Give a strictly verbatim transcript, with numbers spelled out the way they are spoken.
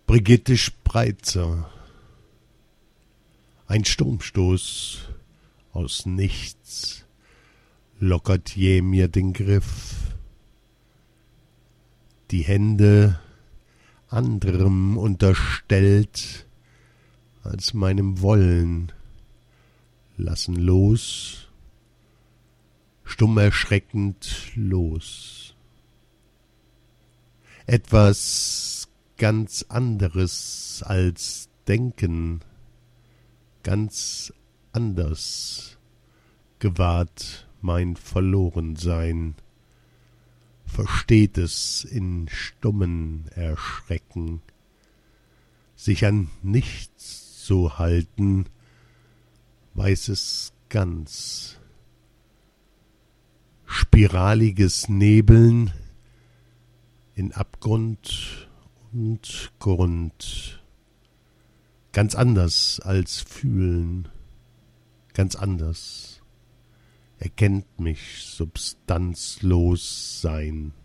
Brigitte Spreitzer. Ein Sturmstoß aus nichts lockert je mir den Griff. Die Hände anderem unterstellt als meinem Wollen lassen los, stumm erschreckend los. Etwas ganz anderes als Denken, ganz anders gewahrt mein Verlorensein, versteht es in stummen Erschrecken, sich an nichts zu halten, weiß es ganz. Spiraliges Nebeln in Abgrund und Grund, ganz anders als fühlen, ganz anders erkennt mich substanzlos sein.